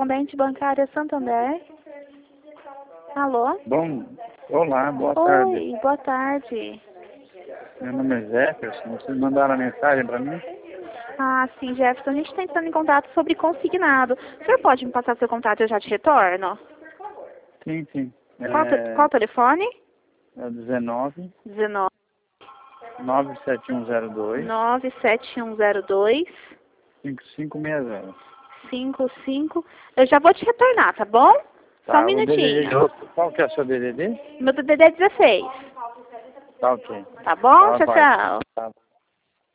correspondente bancária Santander. Alô? Olá, boa tarde. Oi, boa tarde. Meu nome é Jefferson. Vocês mandaram a mensagem para mim? Ah, sim, Jefferson. A gente está entrando em contato sobre consignado. O senhor pode me passar seu contato e eu já te retorno? Sim. Qual o telefone? É 19 19 97102 97102 5560. 55. Eu já vou te retornar, tá bom? Só um Tá, o DDD. minutinho. Qual que é o seu DDD? Meu DDD é 16. Tá ok. Tá bom? Tá, Tchau, vai. tchau. Tá.